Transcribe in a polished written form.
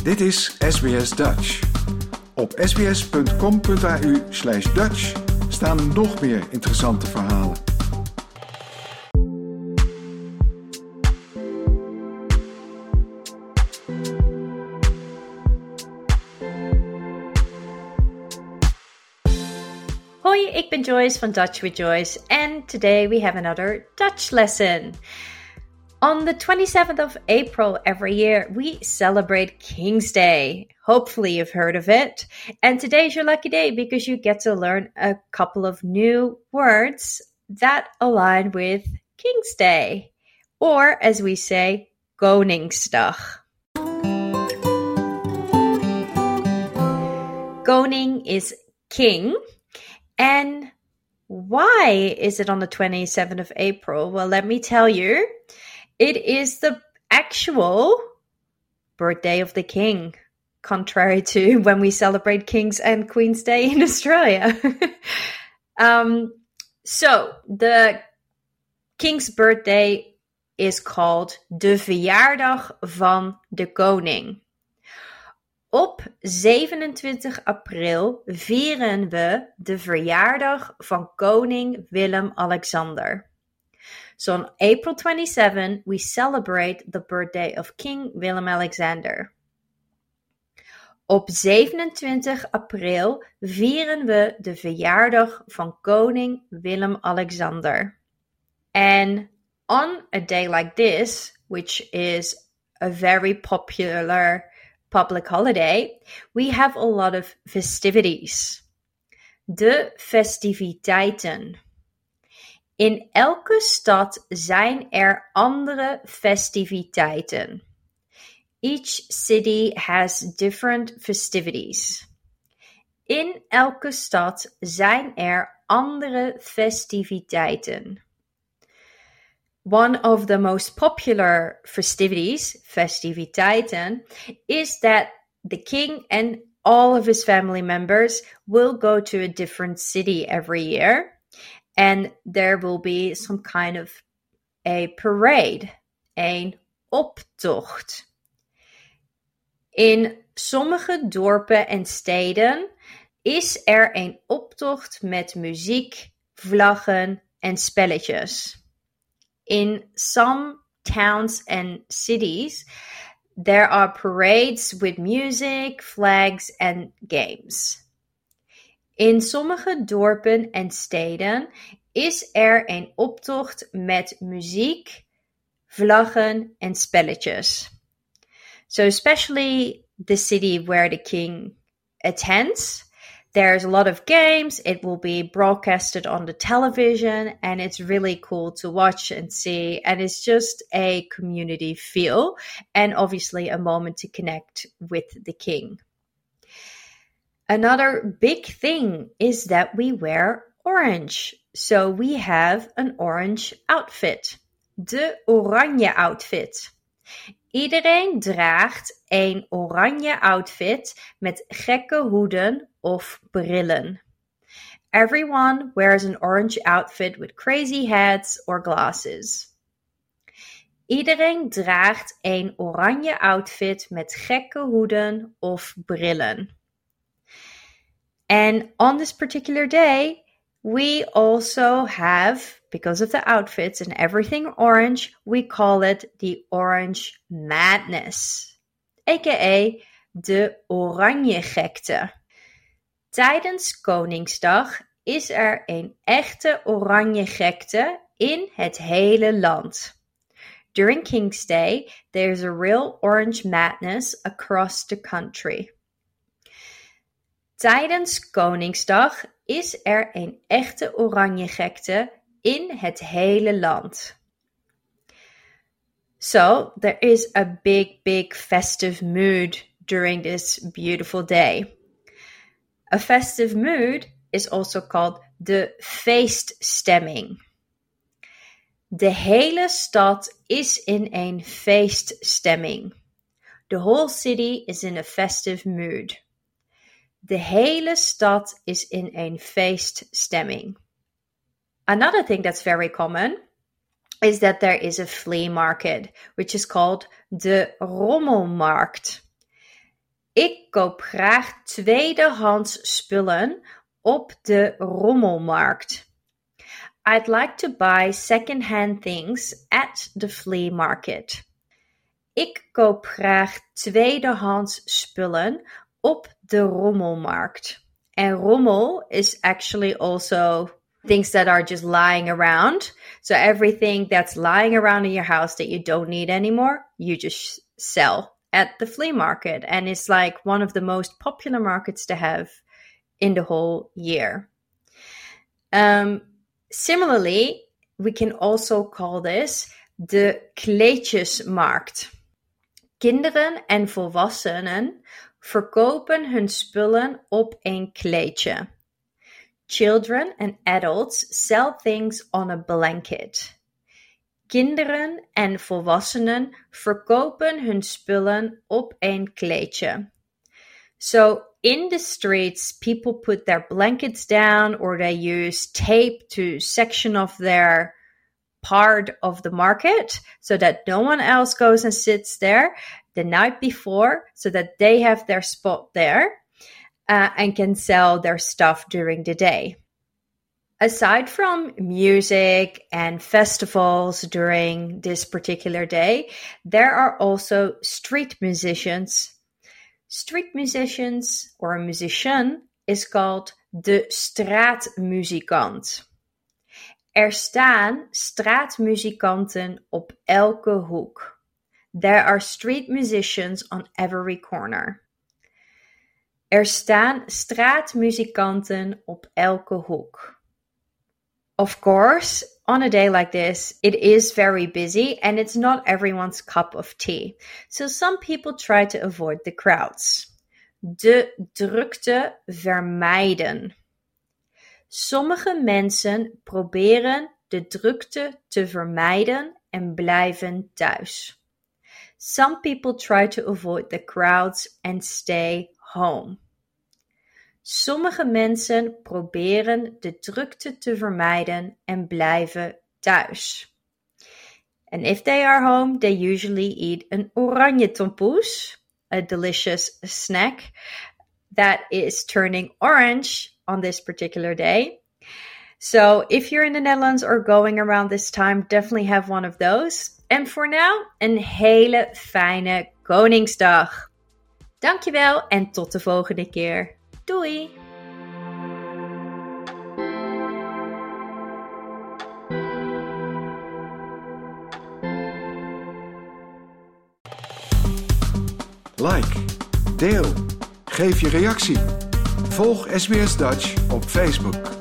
Dit is SBS Dutch. Op sbs.com.au/Dutch staan nog meer interessante verhalen. Hoi, ik ben Joyce van Dutch with Joyce and today we have another Dutch lesson. On the 27th of April every year, we celebrate King's Day. Hopefully you've heard of it. And today's your lucky day because you get to learn a couple of new words that align with King's Day. Or, as we say, Koningsdag. Koning is king. And why is it on the 27th of April? Well, let me tell you. It is the actual birthday of the king, contrary to when we celebrate King's and Queen's Day in Australia. So the king's birthday is called de verjaardag van de koning. Op 27 april vieren we de verjaardag van koning Willem-Alexander. So on April 27, we celebrate the birthday of King Willem-Alexander. Op 27 april vieren we de verjaardag van koning Willem-Alexander. And on a day like this, which is a very popular public holiday, we have a lot of festivities. De festiviteiten. In elke stad zijn er andere festiviteiten. Each city has different festivities. In elke stad zijn er andere festiviteiten. One of the most popular festiviteiten, is that the king and all of his family members will go to a different city every year. And there will be some kind of a parade, een optocht. In sommige dorpen en steden is er een optocht met muziek, vlaggen en spelletjes. In some towns and cities, there are parades with music, flags and games. In sommige dorpen en steden is er een optocht met muziek, vlaggen en spelletjes. So especially the city where the king attends, there's a lot of games. It will be broadcasted on the television and it's really cool to watch and see. And it's just a community feel and obviously a moment to connect with the king. Another big thing is that we wear orange. So we have an orange outfit. De oranje outfit. Iedereen draagt een oranje outfit met gekke hoeden of brillen. Everyone wears an orange outfit with crazy hats or glasses. Iedereen draagt een oranje outfit met gekke hoeden of brillen. And on this particular day, we also have, because of the outfits and everything orange, we call it the Orange Madness, aka de Oranje Gekte. Tijdens Koningsdag is er een echte Oranje Gekte in het hele land. During King's Day, there's a real Orange Madness across the country. Tijdens Koningsdag is er een echte oranje gekte in het hele land. So, there is a big festive mood during this beautiful day. A festive mood is also called de feeststemming. De hele stad is in een feeststemming. The whole city is in a festive mood. De hele stad is in een feeststemming. Another thing that's very common is that there is a flea market, which is called de rommelmarkt. Ik koop graag tweedehands spullen op de rommelmarkt. I'd like to buy second-hand things at the flea market. Ik koop graag tweedehands spullen op de rommelmarkt. En rommel is actually also things that are just lying around. So everything that's lying around in your house that you don't need anymore, you just sell at the flea market. And it's like one of the most popular markets to have in the whole year. Similarly, we can also call this de kleedjesmarkt. Kinderen en volwassenen verkopen hun spullen op een kleedje. Children and adults sell things on a blanket. Kinderen en volwassenen verkopen hun spullen op een kleedje. So in the streets, people put their blankets down or they use tape to section off their part of the market so that no one else goes and sits there the night before so that they have their spot there and can sell their stuff during the day. Aside from music and festivals during this particular day, there are also street musicians. Street musicians, or a musician, is called de straatmuzikant. Er staan straatmuzikanten op elke hoek. There are street musicians on every corner. Er staan straatmuzikanten op elke hoek. Of course, on a day like this, it is very busy and it's not everyone's cup of tea. So some people try to avoid the crowds. De drukte vermijden. Sommige mensen proberen de drukte te vermijden en blijven thuis. Some people try to avoid the crowds and stay home. Sommige mensen proberen de drukte te vermijden en blijven thuis. And if they are home, they usually eat an oranje tompoes, a delicious snack that is turning orange on this particular day. So if you're in the Netherlands or going around this time, definitely have one of those. And for now, een hele fijne Koningsdag. Dankjewel en tot de volgende keer. Doei! Like, deel, geef je reactie. Volg SBS Dutch op Facebook.